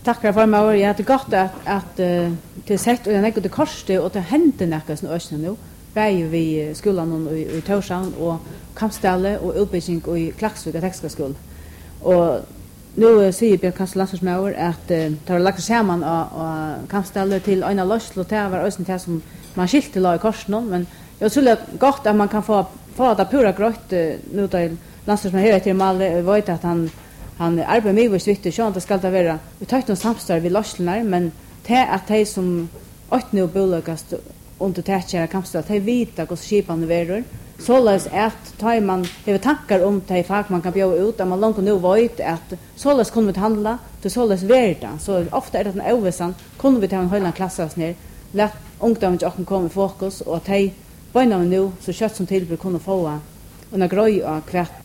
Tackar för mig. Jag hade gott att till sett och jag nägde korsde och det hände näka som ösnen nu. Bäj vi skolan i Torshavn och Kampställe och utbildning i Klaxvik tekniska Och nu säger Björn Kanslandsmauer att det har lagt samman och Kampställe till en lösl och det var ösnen det som man skilte la i korsen men jag tror det gott att man kan få det pura grått nu till landslagsmän här till Malmö vet att han arbetar med vitt så det ska det vara. Vi tar inte samstarv vid löslarna men det att de som åt nu bolagast under tätchera kampstal de vita hur skipan verer således att tar man har tankar om det fak man kan bjuda ut att man långt nu vet att således kommer vi handla till således värda så ofta är det en oväsan kommer vi ta en hela klassas ner låt ungdomar också komma i fokus och att de börjar nu så kött som till kunna få en grej och kvart